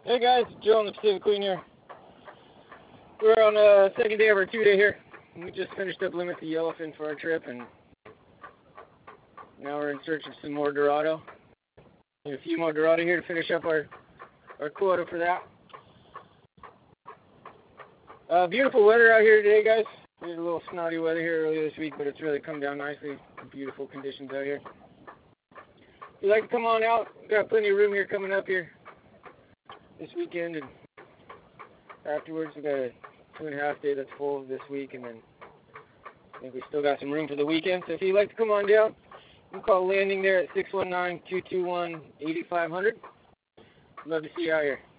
Hey guys, Joe and the Pacific Queen here. We're on the second day of our 2-day here. We just finished up Limit the Yellowfin for our trip, and now we're in search of some more Dorado. We have a few more Dorado here to finish up our quota for that. Beautiful weather out here today, guys. We had a little snotty weather here earlier this week, but it's really come down nicely. Beautiful conditions out here. If you'd like to come on out, we've got plenty of room here coming up here this weekend, and afterwards we got a 2.5 day that's full this week, and then I think we still got some room for the weekend. So if you'd like to come on down, you can call Landing there at 619-221-8500. Love to see you out here.